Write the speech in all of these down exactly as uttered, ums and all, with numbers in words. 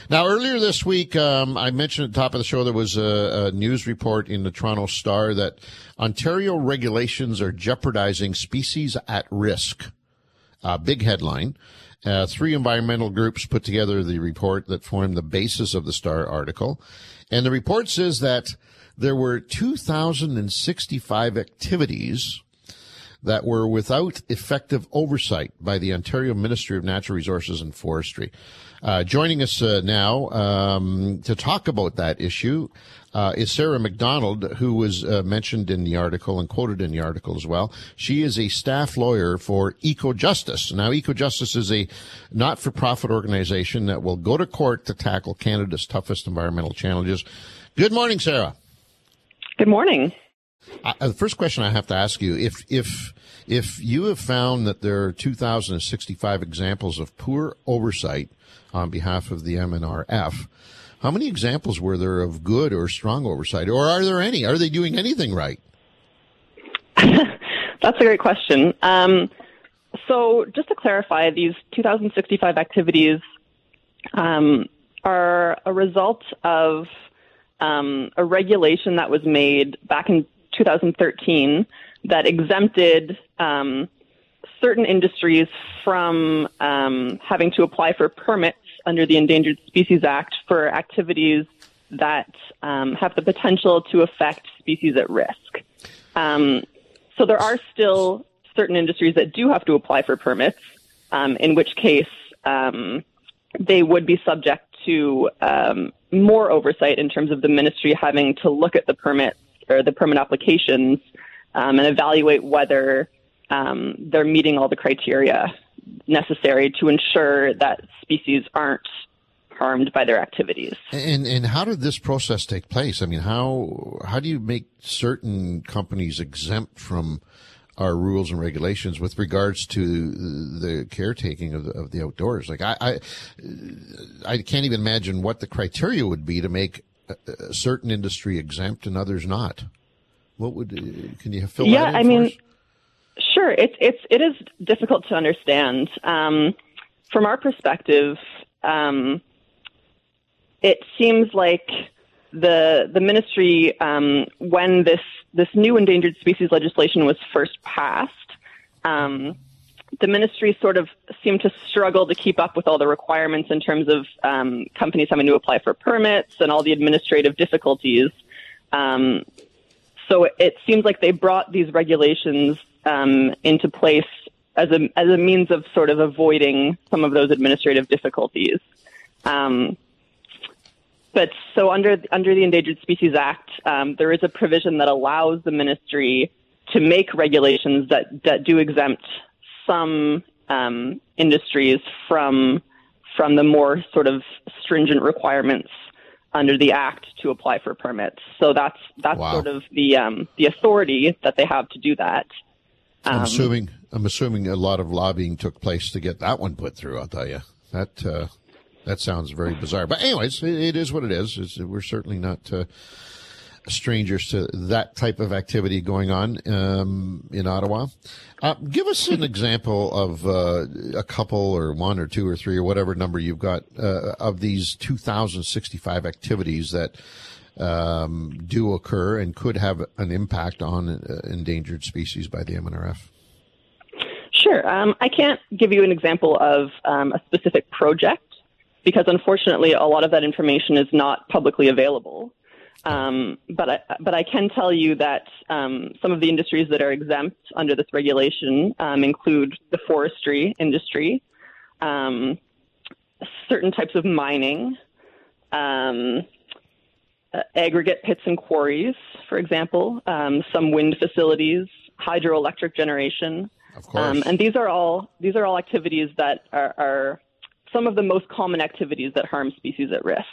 Now, earlier this week, um, I mentioned at the top of the show there was a, a news report in the Toronto Star that Ontario regulations are jeopardizing species at risk. Uh, big headline. Uh, three environmental groups put together the report that formed the basis of the Star article. And the report says that there were two thousand sixty-five activities that were without effective oversight by the Ontario Ministry of Natural Resources and Forestry. Uh, joining us uh, now um, to talk about that issue uh, is Sarah McDonald, who was uh, mentioned in the article and quoted in the article as well. She is a staff lawyer for EcoJustice. Now, EcoJustice is a not-for-profit organization that will go to court to tackle Canada's toughest environmental challenges. Good morning, Sarah. Good morning. Uh, the first question I have to ask you, if if if you have found that there are two thousand sixty-five examples of poor oversight on behalf of the M N R F, how many examples were there of good or strong oversight? Or are there any? Are they doing anything right? That's a great question. Um, so just to clarify, these two thousand sixty-five activities um, are a result of um, a regulation that was made back in two thousand thirteen that exempted um, certain industries from um, having to apply for permits under the Endangered Species Act for activities that um, have the potential to affect species at risk. Um, so there are still certain industries that do have to apply for permits, um, in which case um, they would be subject to um, more oversight in terms of the ministry having to look at the permits or the permit applications um, and evaluate whether um, they're meeting all the criteria necessary to ensure that species aren't harmed by their activities. And and how did this process take place? I mean, how how do you make certain companies exempt from our rules and regulations with regards to the caretaking of the, of the outdoors? Like, I, I I can't even imagine what the criteria would be to make a certain industry exempt and others not. What would, can you fill yeah, that in I for mean, us? Sure. It's, it's, it is difficult to understand. Um, from our perspective, um, it seems like the, the ministry, um, when this, this new endangered species legislation was first passed, um, the ministry sort of seemed to struggle to keep up with all the requirements in terms of um, companies having to apply for permits and all the administrative difficulties. Um, so it, it seems like they brought these regulations um, into place as a as a means of sort of avoiding some of those administrative difficulties. Um, but so under under the Endangered Species Act, um, there is a provision that allows the ministry to make regulations that that do exempt some um, industries from from the more sort of stringent requirements under the Act to apply for permits. So that's that's Wow. sort of the um, the authority that they have to do that. I'm Um, assuming I'm assuming a lot of lobbying took place to get that one put through. I'll tell you that uh, that sounds very bizarre. But anyways, it, it is what it is. It's, we're certainly not uh, strangers to that type of activity going on um, in Ottawa. Uh, give us an example of uh, a couple or one or two or three or whatever number you've got uh, of these two thousand sixty-five activities that um, do occur and could have an impact on uh, endangered species by the M N R F. Sure. Um, I can't give you an example of um, a specific project because, unfortunately, a lot of that information is not publicly available. Um, but I, but I can tell you that um, some of the industries that are exempt under this regulation um, include the forestry industry, um, certain types of mining, um, uh, aggregate pits and quarries, for example, um, some wind facilities, hydroelectric generation. Of course. Um, and these are all these are all activities that are, are some of the most common activities that harm species at risk.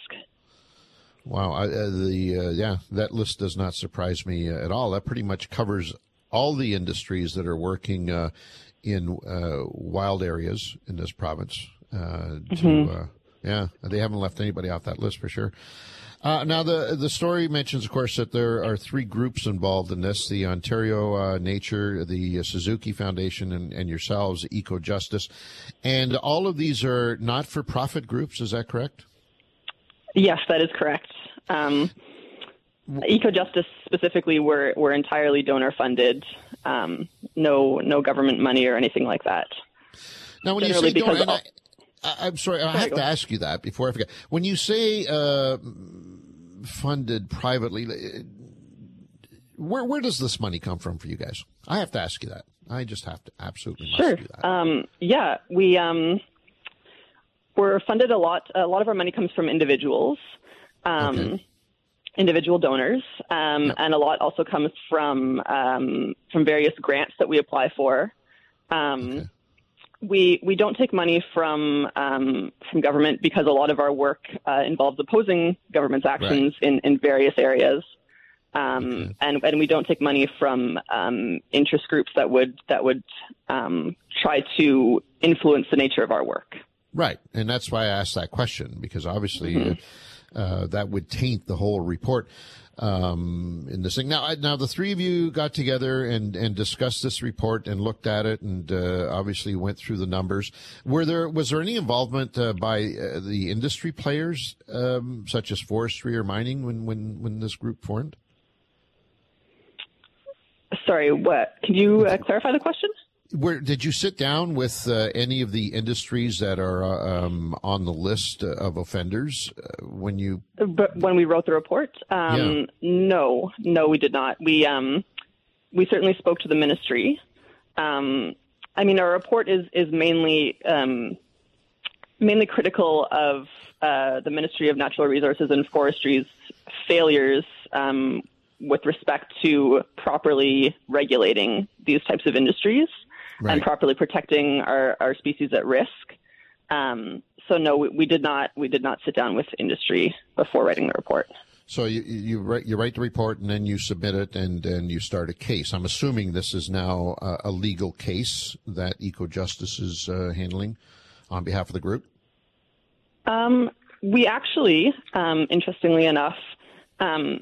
Wow, I, uh, the uh, yeah, that list does not surprise me uh, at all. That pretty much covers all the industries that are working uh, in uh, wild areas in this province. Uh, to Mm-hmm. uh, yeah, they haven't left anybody off that list for sure. Uh, now, the the story mentions, of course, that there are three groups involved in this: the Ontario uh, Nature, the uh, Suzuki Foundation, and, and yourselves, EcoJustice. And all of these are not-for-profit groups. Is that correct? Yes, that is correct. Um, EcoJustice specifically were, were entirely donor funded. Um, no, no government money or anything like that. Now, when Generally you say donor, and all, I, I'm sorry, I sorry, have to ask you that before I forget. When you say uh, funded privately, where where does this money come from for you guys? I have to ask you that. I just have to absolutely must sure. do that. Um, yeah, we um, we're funded a lot. A lot of our money comes from individuals. Um, okay. individual donors, um, yep. and a lot also comes from um, from various grants that we apply for. Um, okay. We we don't take money from um, from government because a lot of our work uh, involves opposing government's actions right. in, in various areas, um, okay. and and we don't take money from um, interest groups that would that would um, try to influence the nature of our work. Right, and that's why I asked that question, because obviously. Mm-hmm. Uh, Uh, that would taint the whole report um, in this thing. Now, I, now the three of you got together and, and discussed this report and looked at it, and uh, obviously went through the numbers. Were there was there any involvement uh, by uh, the industry players, um, such as forestry or mining, when when when this group formed? Sorry, what? Can you uh, clarify the question? Where did you sit down with uh, any of the industries that are uh, um, on the list of offenders uh, when you? But when we wrote the report, um, yeah. no, no, we did not. We um, we certainly spoke to the ministry. Um, I mean, our report is is mainly um, mainly critical of uh, the Ministry of Natural Resources and Forestry's failures um, with respect to properly regulating these types of industries. Right. And properly protecting our, our species at risk. Um, so no, we, we did not we did not sit down with industry before writing the report. So you you write you write the report and then you submit it and then you start a case. I'm assuming this is now a, a legal case that EcoJustice is uh, handling on behalf of the group. Um, we actually, um, interestingly enough, um,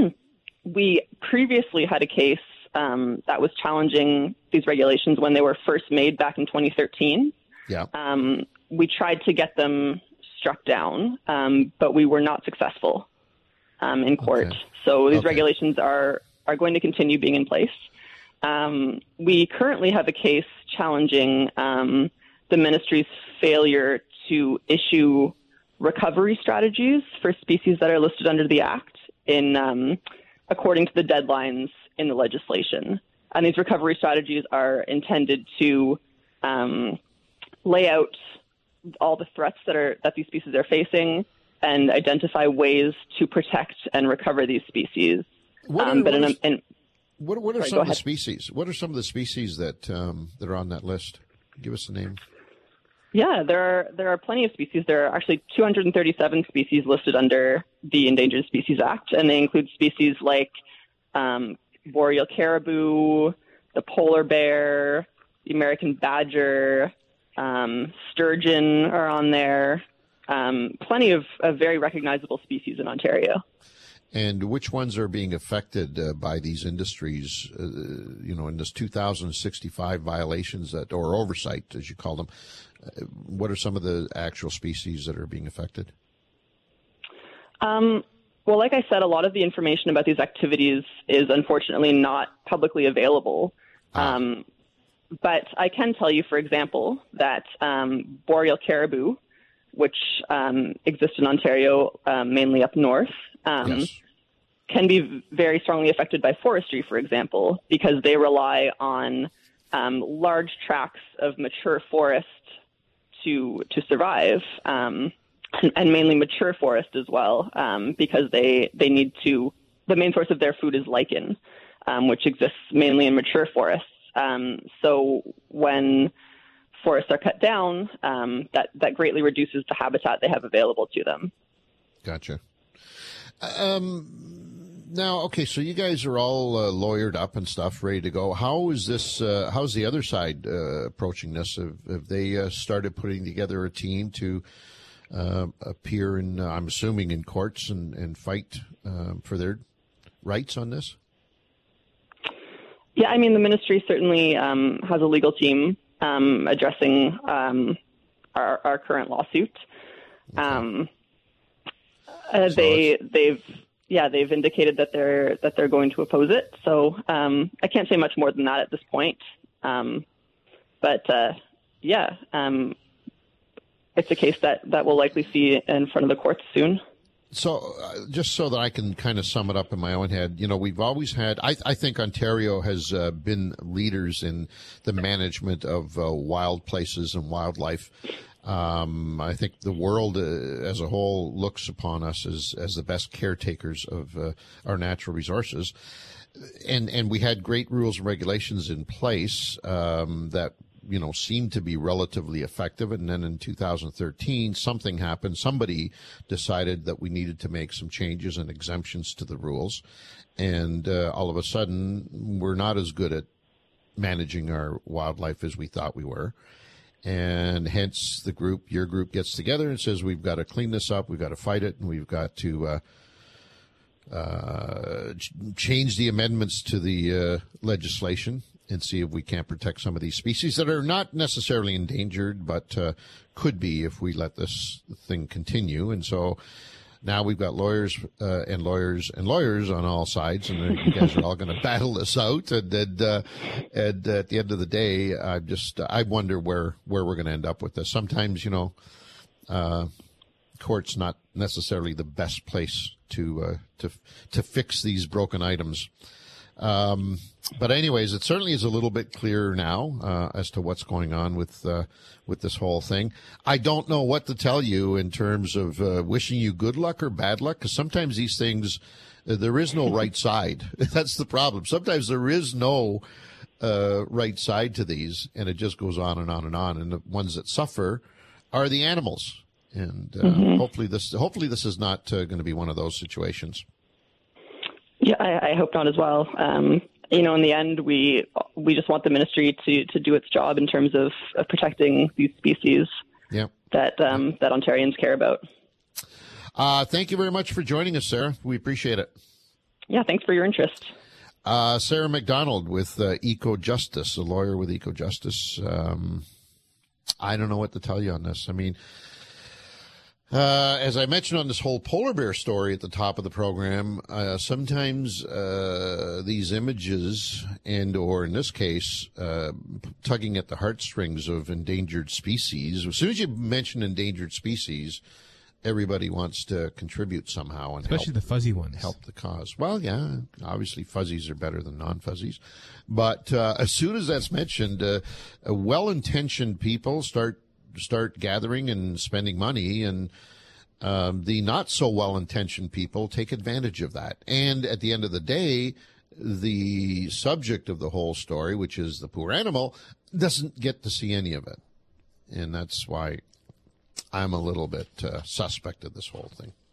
we previously had a case. Um, that was challenging these regulations when they were first made back in twenty thirteen. Yeah. Um, we tried to get them struck down, um, but we were not successful um, in court. Okay. So these okay. regulations are, are going to continue being in place. Um, we currently have a case challenging um, the ministry's failure to issue recovery strategies for species that are listed under the Act in um, according to the deadlines in the legislation. And these recovery strategies are intended to um, lay out all the threats that are that these species are facing and identify ways to protect and recover these species. What are, um, but what, in, are, in, what, what are sorry, some of the ahead. species? What are some of the species that um, that are on that list? Give us a name. Yeah, there are there are plenty of species. There are actually two hundred thirty-seven species listed under the Endangered Species Act, and they include species like um, boreal caribou, the polar bear, the American badger, um, sturgeon are on there. Um, plenty of, of very recognizable species in Ontario. And which ones are being affected uh, by these industries, uh, you know, in this two thousand sixty-five violations that, or oversight, as you call them? Uh, what are some of the actual species that are being affected? Um, well, like I said, a lot of the information about these activities is unfortunately not publicly available. Ah. Um, but I can tell you, for example, that um, boreal caribou, which um, exist in Ontario, um, mainly up north, um, yes. can be very strongly affected by forestry, for example, because they rely on um, large tracts of mature forest to to survive, um, and, and mainly mature forest as well, um, because they, they need to, the main source of their food is lichen, um, which exists mainly in mature forests. Um, so when forests are cut down, um, that, that greatly reduces the habitat they have available to them. Gotcha. Um, now, okay, so you guys are all uh, lawyered up and stuff, ready to go. How is this, uh, how's the other side uh, approaching this? Have, have they uh, started putting together a team to uh, appear in, uh, I'm assuming, in courts and, and fight uh, for their rights on this? Yeah, I mean, the ministry certainly um, has a legal team um, addressing um, our, our current lawsuit. Okay. Um, Uh, So they it's- they've yeah they've indicated that they're that they're going to oppose it. So um, I can't say much more than that at this point. Um, but uh, yeah, um, it's a case that that we'll likely see in front of the courts soon. So, uh, just so that I can kind of sum it up in my own head, you know, we've always had, I, I think Ontario has uh, been leaders in the management of uh, wild places and wildlife. Um, I think the world uh, as a whole looks upon us as, as the best caretakers of uh, our natural resources. And, and we had great rules and regulations in place um, that you know, seemed to be relatively effective. And then in two thousand thirteen, something happened. Somebody decided that we needed to make some changes and exemptions to the rules. And uh, all of a sudden, we're not as good at managing our wildlife as we thought we were. And hence the group, your group, gets together and says, we've got to clean this up, we've got to fight it, and we've got to uh, uh, ch- change the amendments to the uh, legislation and see if we can't protect some of these species that are not necessarily endangered, but uh, could be if we let this thing continue. And so now we've got lawyers uh, and lawyers and lawyers on all sides, and you guys are all going to battle this out. And and, uh, and at the end of the day, I just I wonder where where we're going to end up with this. Sometimes, you know, uh, court's not necessarily the best place to uh, to to fix these broken items. Um, but anyways, it certainly is a little bit clearer now uh, as to what's going on with uh, with this whole thing. I don't know what to tell you in terms of uh, wishing you good luck or bad luck, because sometimes these things, uh, there is no right side. That's the problem. Sometimes there is no uh, right side to these, and it just goes on and on and on. And the ones that suffer are the animals. And uh, mm-hmm. hopefully this hopefully this is not uh, going to be one of those situations. Yeah, I, I hope not as well. Um, you know, in the end, we we just want the ministry to, to do its job in terms of, of protecting these species yep. that um, that Ontarians care about. Uh, thank you very much for joining us, Sarah. We appreciate it. Yeah, thanks for your interest. Uh, Sarah McDonald with uh, Eco Justice, a lawyer with Eco Justice. Um, I don't know what to tell you on this. I mean, Uh, as I mentioned on this whole polar bear story at the top of the program, uh, sometimes uh, these images and or in this case, uh, tugging at the heartstrings of endangered species. As soon as you mention endangered species, everybody wants to contribute somehow and especially help, the fuzzy ones. Help the cause. Well, yeah, obviously fuzzies are better than non-fuzzies. But uh, as soon as that's mentioned, uh, well-intentioned people start start gathering and spending money, and um, the not so well-intentioned people take advantage of that. And at the end of the day, the subject of the whole story, which is the poor animal, doesn't get to see any of it. And that's why I'm a little bit uh, suspect of this whole thing.